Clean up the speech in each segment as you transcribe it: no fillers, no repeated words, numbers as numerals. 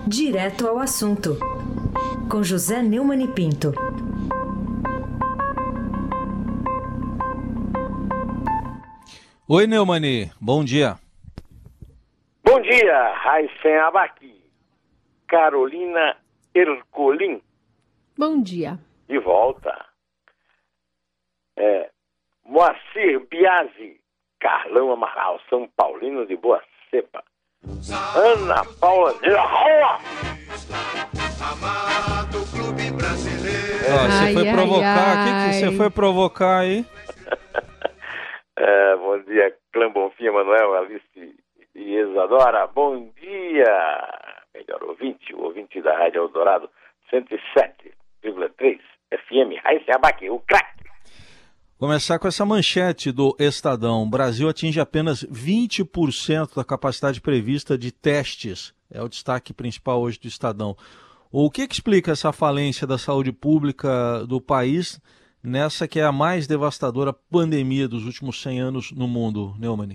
Direto ao assunto, com José Neumann e Pinto. Oi, Neumani, bom dia. Bom dia, Raíssen Abac, Carolina Ercolim. Bom dia. De volta. Moacir Biasi, Carlão Amaral, São Paulino de Boa Cepa. Ana Paula de la Roa. Você foi provocar, o que você foi provocar aí? Bom dia, Clã Bonfim, Manuel, Alice e Isadora. Bom dia, melhor ouvinte, o ouvinte da Rádio Eldorado 107,3 FM, Raíssen Abac, o craque. Começar com essa manchete do Estadão. O Brasil atinge apenas 20% da capacidade prevista de testes. É o destaque principal hoje do Estadão. O que explica essa falência da saúde pública do país nessa que é a mais devastadora pandemia dos últimos 100 anos no mundo, Neumann?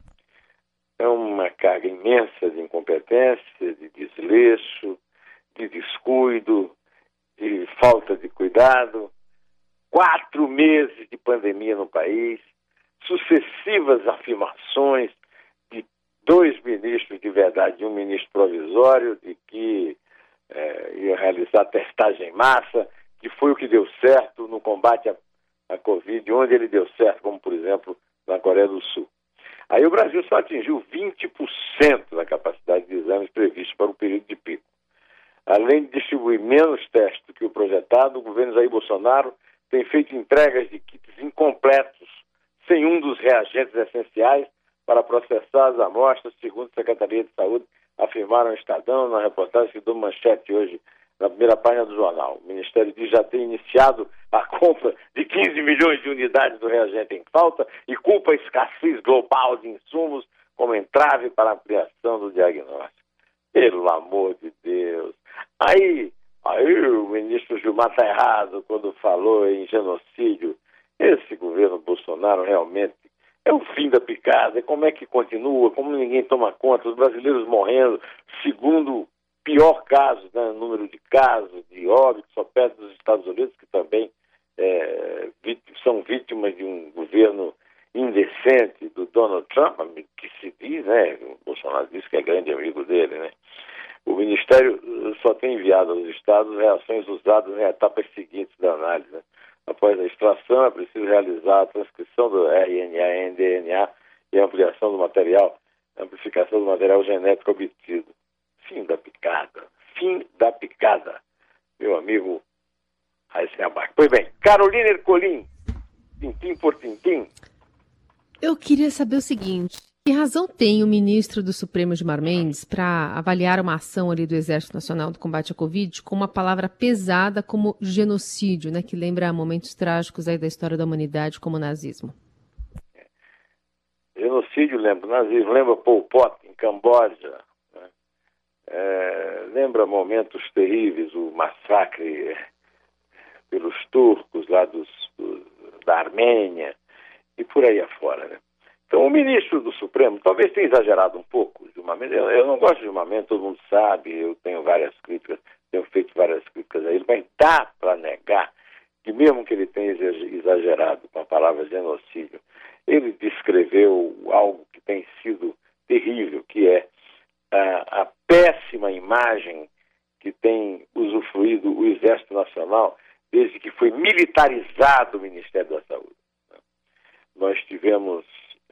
É uma carga imensa de incompetência, de desleixo, de descuido, de falta de cuidado. 4 meses de pandemia no país, sucessivas afirmações de 2 ministros de verdade e um ministro provisório de que ia realizar testagem em massa, que foi o que deu certo no combate à Covid, onde ele deu certo, como por exemplo na Coreia do Sul. Aí o Brasil só atingiu 20% da capacidade de exames previstos para o período de pico. Além de distribuir menos testes do que o projetado, o governo Jair Bolsonaro tem feito entregas de kits incompletos, sem um dos reagentes essenciais para processar as amostras, segundo a Secretaria de Saúde, afirmaram o Estadão na reportagem que deu manchete hoje na primeira página do jornal. O Ministério diz já ter iniciado a compra de 15 milhões de unidades do reagente em falta e culpa a escassez global de insumos como entrave para a ampliação do diagnóstico. Pelo amor de Deus! Aí o ministro Gilmar está errado quando falou em genocídio. Esse governo Bolsonaro realmente é o fim da picada. E como é que continua? Como ninguém toma conta? Os brasileiros morrendo, segundo pior caso, né, número de casos, de óbitos, só perto dos Estados Unidos, que também são vítimas de um governo indecente do Donald Trump, que se diz, né? O Bolsonaro diz que é grande amigo dele, né? O Ministério só tem enviado aos estados reações usadas em etapas seguintes da análise, né? Após a extração, é preciso realizar a transcrição do RNA em DNA e a ampliação do material, a amplificação do material genético obtido. Fim da picada. Fim da picada, meu amigo Raíssen Abac. Pois bem, Carolina Ercolim, tintim por tintim. Eu queria saber o seguinte: que razão tem o ministro do Supremo, Gilmar Mendes, para avaliar uma ação ali do Exército Nacional do Combate à Covid com uma palavra pesada como genocídio, né, que lembra momentos trágicos aí da história da humanidade, como o nazismo? Genocídio lembra o nazismo, lembra Pol Pot em Camboja, né? Lembra momentos terríveis, o massacre pelos turcos lá da Armênia e por aí afora, né? Então, o ministro do Supremo talvez tenha exagerado um pouco, Gilmar Mendes. Eu não gosto de Gilmar Mendes, todo mundo sabe, eu tenho feito várias críticas a ele, mas dá para negar que mesmo que ele tenha exagerado com a palavra genocídio, ele descreveu algo que tem sido terrível, que é a péssima imagem que tem usufruído o Exército Nacional desde que foi militarizado o Ministério da Saúde. Nós tivemos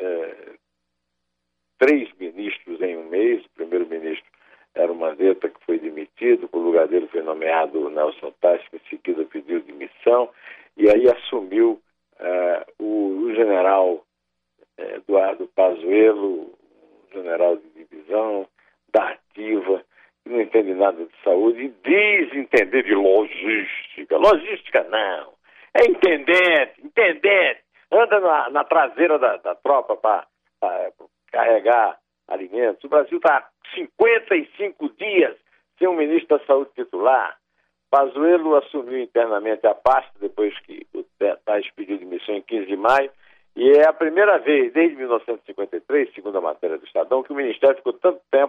3 ministros em um mês. O primeiro-ministro era o Mandetta, que foi demitido, o lugar dele foi nomeado o Nelson Tais, que em seguida pediu demissão, e aí assumiu o general Eduardo Pazuello, general de divisão, da ativa, que não entende nada de saúde e diz entender de logística. Logística não, é intendente. Anda na traseira da tropa para carregar alimentos. O Brasil está há 55 dias sem um ministro da Saúde titular. Pazuello assumiu internamente a pasta depois que o Tais pediu demissão em 15 de maio. E é a primeira vez, desde 1953, segundo a matéria do Estadão, que o Ministério ficou tanto tempo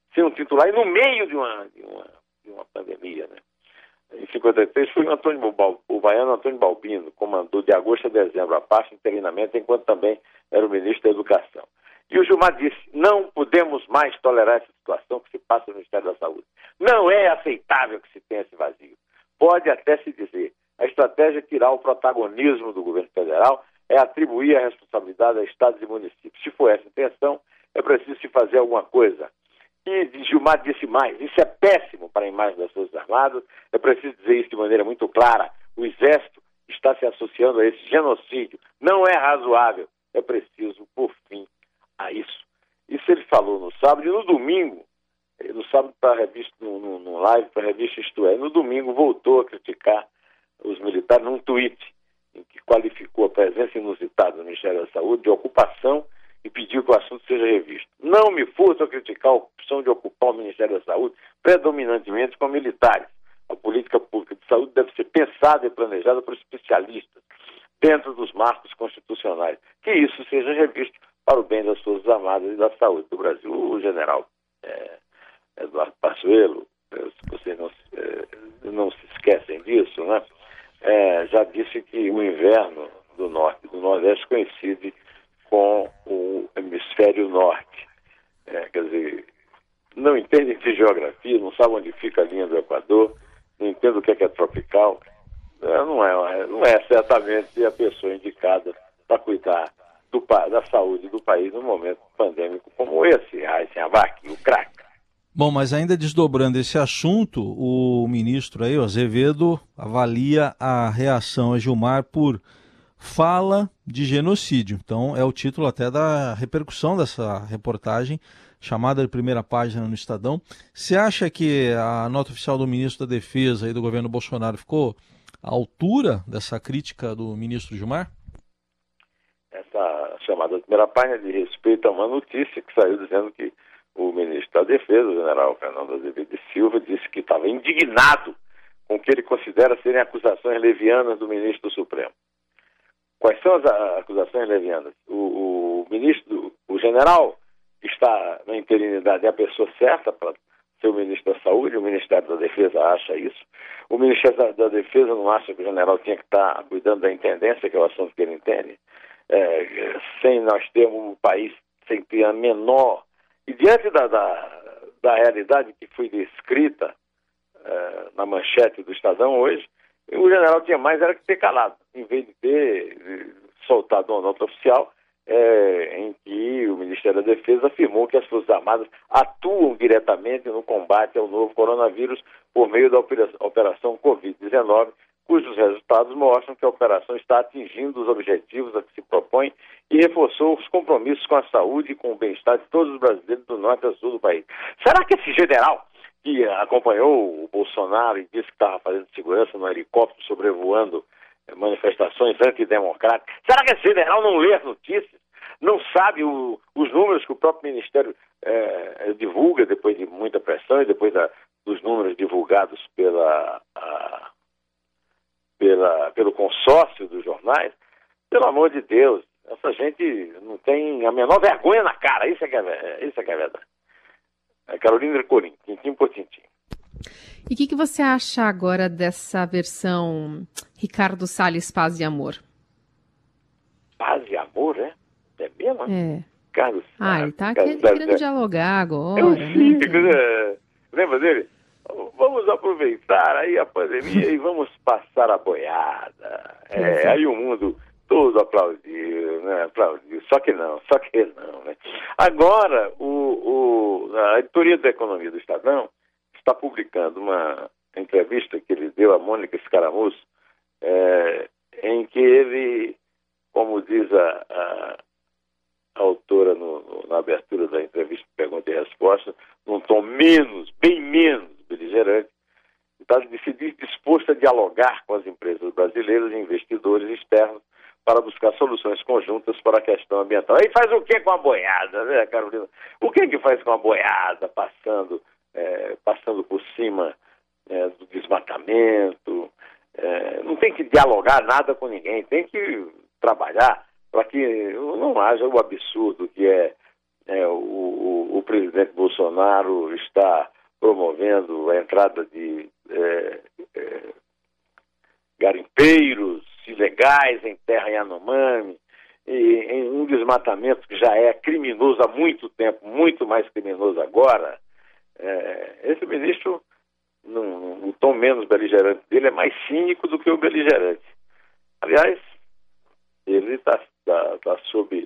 ser um titular e no meio de uma pandemia, né? Em 53 foi o baiano Antônio Balbino, comandou de agosto a dezembro a pasta interinamente, enquanto também era o ministro da Educação. E o Gilmar disse: não podemos mais tolerar essa situação que se passa no Ministério da Saúde. Não é aceitável que se tenha esse vazio. Pode até se dizer, a estratégia é tirar o protagonismo do governo federal, é atribuir a responsabilidade a estados e municípios. Se for essa a intenção, é preciso se fazer alguma coisa. E Gilmar disse mais: isso é péssimo para a imagem das Forças Armadas, é preciso dizer isso de maneira muito clara. O Exército está se associando a esse genocídio. Não é razoável, é preciso pôr fim a isso. Isso ele falou no sábado e no domingo, no sábado para a revista, no live para a revista Isto É, no domingo voltou a criticar os militares num tweet em que qualificou a presença inusitada do Ministério da Saúde de ocupação e pediu que o assunto seja revisto. Não me furto a criticar a opção de ocupar o Ministério da Saúde predominantemente com militares. A política pública de saúde deve ser pensada e planejada por especialistas, dentro dos marcos constitucionais. Que isso seja revisto para o bem das Forças Armadas e da saúde do Brasil. O general Eduardo Pazuello, se vocês não se esquecem disso, né? Já disse que o inverno do norte e do nordeste coincide com o hemisfério norte. Quer dizer, não entendem de geografia, não sabem onde fica a linha do Equador, não entendem o que é tropical. Não é certamente a pessoa indicada para cuidar da saúde do país num momento pandêmico como esse, Raíssen Abac, o crack. Bom, mas ainda desdobrando esse assunto, o ministro aí, o Azevedo, avalia a reação a Gilmar por fala de genocídio. Então é o título até da repercussão dessa reportagem, chamada de primeira página no Estadão. Você acha que a nota oficial do ministro da Defesa e do governo Bolsonaro ficou à altura dessa crítica do ministro Gilmar? Essa chamada primeira página de respeito a uma notícia que saiu dizendo que o ministro da Defesa, o general Fernando Azevedo de Silva, disse que estava indignado com o que ele considera serem acusações levianas do ministro do Supremo. Quais são as acusações levianas? O general está na interinidade, é a pessoa certa para ser o ministro da Saúde, o Ministério da Defesa acha isso. O Ministério da Defesa não acha que o general tinha que estar cuidando da intendência, que é o assunto que ele entende, sem nós termos um país sem ter a menor... E diante da realidade que foi descrita na manchete do Estadão hoje, o general tinha mais era que ter calado, em vez de ter soltado uma nota oficial em que o Ministério da Defesa afirmou que as Forças Armadas atuam diretamente no combate ao novo coronavírus por meio da Operação Covid-19, cujos resultados mostram que a operação está atingindo os objetivos a que se propõe e reforçou os compromissos com a saúde e com o bem-estar de todos os brasileiros do norte a sul do país. Será que esse general que acompanhou o Bolsonaro e disse que estava fazendo segurança no helicóptero sobrevoando manifestações antidemocráticas, será que esse general não lê as notícias? Não sabe os números que o próprio Ministério divulga depois de muita pressão e depois dos números divulgados pelo consórcio dos jornais? Pelo amor de Deus, essa gente não tem a menor vergonha na cara, isso é que é verdade. Carolina Ercolim, tintim por tintim. E o que você acha agora dessa versão Ricardo Salles Paz e Amor? Paz e Amor, é? É mesmo? É. Carlos Salles. Ele tá querendo dialogar agora. Lembra dele? Vamos aproveitar aí a pandemia e vamos passar a boiada. Aí o mundo todo aplaudiu, né? Aplaudiu. Só que não, né? Agora, a editoria da Economia do Estadão está publicando uma entrevista que ele deu a Mônica Escaramuço, em que ele, como diz a autora na abertura da entrevista Pergunta e Resposta, num tom bem menos beligerante, está disposto a dialogar com as empresas brasileiras e investidores externos para buscar soluções conjuntas para a questão ambiental. Aí faz o que com a boiada, né, Carolina? O que faz com a boiada passando por cima do desmatamento? Não tem que dialogar nada com ninguém, tem que trabalhar para que não haja o absurdo que é o o presidente Bolsonaro está promovendo a entrada de garimpeiros ilegais em terra Yanomami, e em um desmatamento que já é criminoso há muito tempo, muito mais criminoso agora. Esse ministro, o tom menos beligerante dele é mais cínico do que o beligerante. Aliás, ele está sob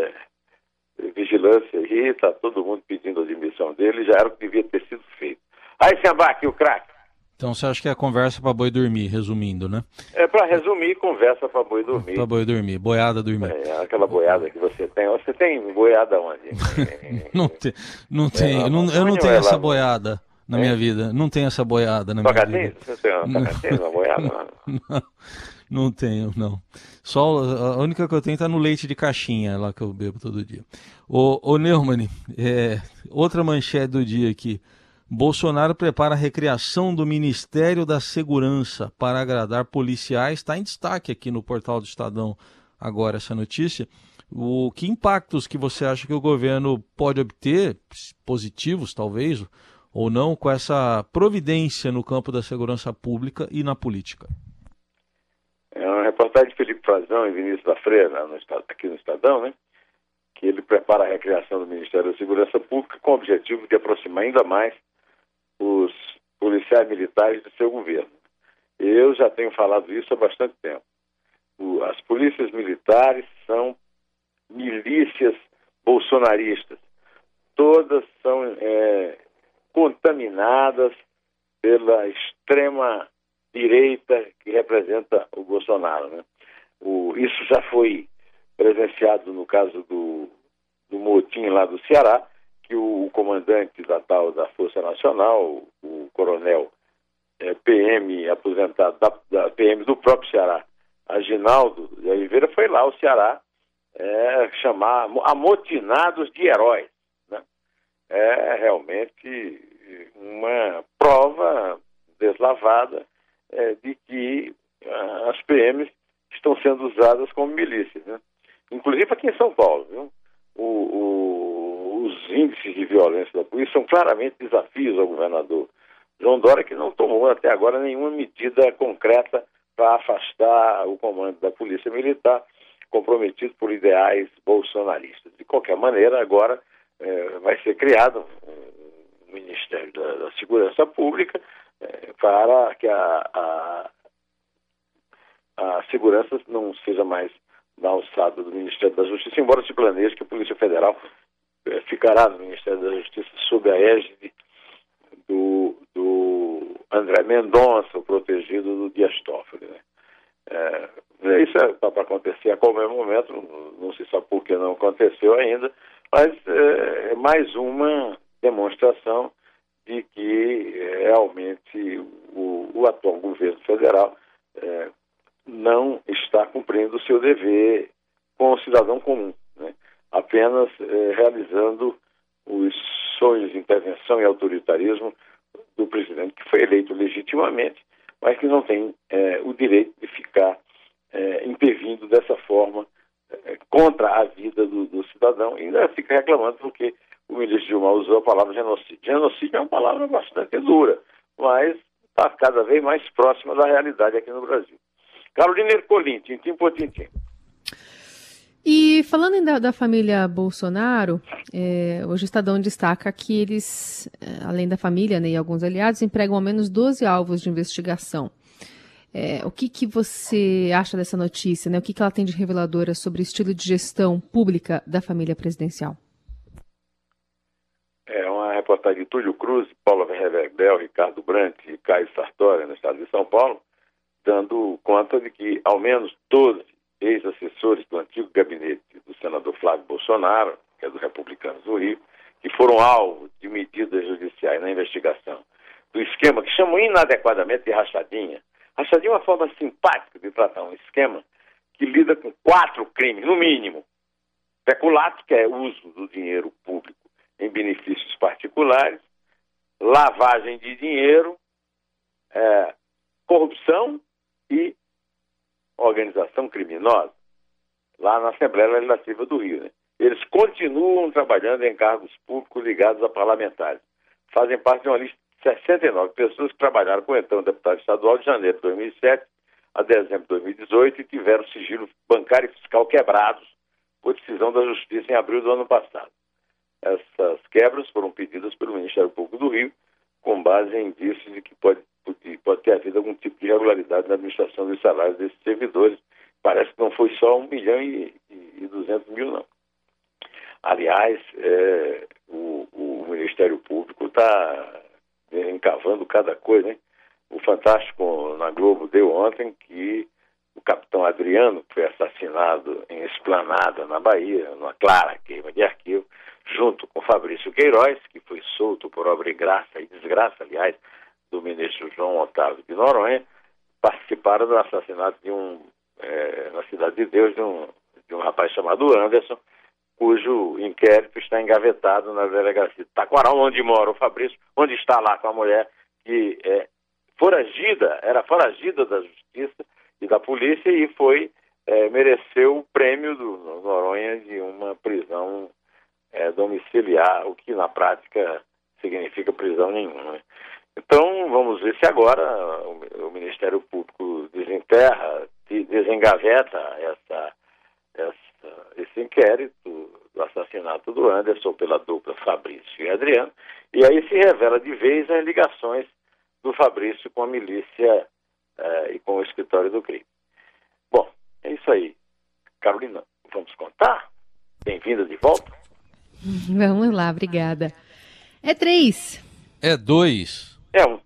vigilância aí, está todo mundo pedindo a demissão dele, já era o que devia ter sido feito. Aí, Sambaque, o craque. Então você acha que é a conversa para boi dormir, resumindo, né? Para resumir, conversa para boi dormir. Para boi dormir, boiada dormir. Aquela boiada que você tem. Você tem boiada onde? Não tem. Eu não tenho essa boiada na minha vida. Não tenho essa boiada na minha vida. Você tem uma boiada? Não tenho, não. Só a única que eu tenho tá no leite de caixinha, lá que eu bebo todo dia. Ô Neumann, outra manchete do dia aqui. Bolsonaro prepara a recriação do Ministério da Segurança para agradar policiais. Está em destaque aqui no portal do Estadão agora essa notícia. Que impactos que você acha que o governo pode obter, positivos talvez, ou não, com essa providência no campo da segurança pública e na política? É uma reportagem de Felipe Frazão e Vinícius da Freira, aqui no Estadão, né? Que ele prepara a recriação do Ministério da Segurança Pública com o objetivo de aproximar ainda mais os policiais militares do seu governo. Eu já tenho falado isso há bastante tempo. As polícias militares são milícias bolsonaristas. Todas são contaminadas pela extrema direita que representa o Bolsonaro, né? Isso já foi presenciado no caso do motim lá do Ceará, que o comandante da Força Nacional, o coronel PM aposentado da PM do próprio Ceará, Aginaldo de Oliveira, foi lá ao Ceará chamar amotinados de heróis, né? É realmente uma prova deslavada de que as PMs estão sendo usadas como milícias, né? Inclusive aqui em São Paulo, viu? Os índices de violência da polícia são claramente desafios ao governador João Dória, que não tomou até agora nenhuma medida concreta para afastar o comando da Polícia Militar, comprometido por ideais bolsonaristas. De qualquer maneira, agora vai ser criado um Ministério da Segurança Pública para que a segurança não seja mais na alçada do Ministério da Justiça, embora se planeje que a Polícia Federal ficará no Ministério da Justiça sob a égide do André Mendonça, o protegido do Dias Toffoli, né? Isso para acontecer a qualquer momento, não se sabe por que não aconteceu ainda, mas é mais uma demonstração de que realmente o atual governo federal não está cumprindo o seu dever com o cidadão comum, né? Apenas realizando os sonhos de intervenção e autoritarismo do presidente que foi eleito legitimamente, mas que não tem o direito de ficar intervindo dessa forma contra a vida do cidadão, e ainda fica reclamando porque o ministro Gilmar usou a palavra genocídio. Genocídio é uma palavra bastante dura, mas está cada vez mais próxima da realidade aqui no Brasil. Carolina Ercolim, tintim por tintim. E falando ainda da família Bolsonaro, hoje o Estadão destaca que eles, além da família, né, e alguns aliados, empregam ao menos 12 alvos de investigação. O que você acha dessa notícia, né? O que ela tem de reveladora sobre o estilo de gestão pública da família presidencial? É uma reportagem de Túlio Cruz, Paula Reverbel, Ricardo Brandt e Caio Sartori, no estado de São Paulo, dando conta de que ao menos 12 ex-assessores do antigo gabinete do senador Flávio Bolsonaro, que é dos Republicanos do Rio, que foram alvo de medidas judiciais na investigação do esquema que chamam inadequadamente de rachadinha. Rachadinha é uma forma simpática de tratar um esquema que lida com 4 crimes, no mínimo. Peculato, que é o uso do dinheiro público em benefícios particulares, lavagem de dinheiro, corrupção e organização criminosa, lá na Assembleia Legislativa do Rio, né? Eles continuam trabalhando em cargos públicos ligados a parlamentares. Fazem parte de uma lista de 69 pessoas que trabalharam com o então deputado estadual de janeiro de 2007 a dezembro de 2018 e tiveram sigilo bancário e fiscal quebrados por decisão da Justiça em abril do ano passado. Essas quebras foram pedidas pelo Ministério Público do Rio, com base em indícios de que pode ter havido algum tipo de irregularidade na administração dos salários desses servidores. Parece que não foi só 1.200.000, não. Aliás, o Ministério Público está encavando cada coisa, hein? O Fantástico na Globo deu ontem que o capitão Adriano, que foi assassinado em Esplanada, na Bahia, numa clara queima de arquivo, junto com Fabrício Queiroz, que foi solto por obra e graça e desgraça, aliás, do ministro João Otávio de Noronha, participaram do assassinato na Cidade de Deus, de um rapaz chamado Anderson, cujo inquérito está engavetado na delegacia de Taquaral, onde mora o Fabrício, onde está lá com a mulher que era foragida da justiça e da polícia e mereceu o prêmio do Noronha de uma prisão domiciliar, o que na prática significa prisão nenhuma, né? Então, vamos ver se agora o Ministério Público desengaveta esse inquérito do assassinato do Anderson pela dupla Fabrício e Adriano, e aí se revela de vez as ligações do Fabrício com a milícia e com o escritório do crime. Bom, é isso aí. Carolina, vamos contar? Bem-vinda de volta. Vamos lá, obrigada. É 3. É 2. É um